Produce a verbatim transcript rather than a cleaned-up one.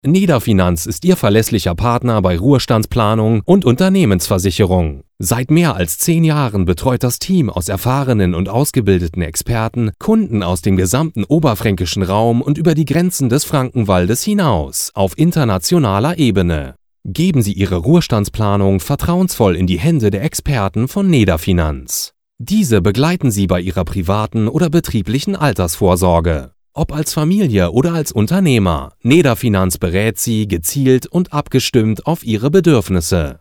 Nederfinanz ist Ihr verlässlicher Partner bei Ruhestandsplanung und Unternehmensversicherung. Seit mehr als zehn Jahren betreut das Team aus erfahrenen und ausgebildeten Experten Kunden aus dem gesamten oberfränkischen Raum und über die Grenzen des Frankenwaldes hinaus auf internationaler Ebene. Geben Sie Ihre Ruhestandsplanung vertrauensvoll in die Hände der Experten von Nederfinanz. Diese begleiten Sie bei Ihrer privaten oder betrieblichen Altersvorsorge. Ob als Familie oder als Unternehmer, Nederfinanz berät Sie gezielt und abgestimmt auf Ihre Bedürfnisse.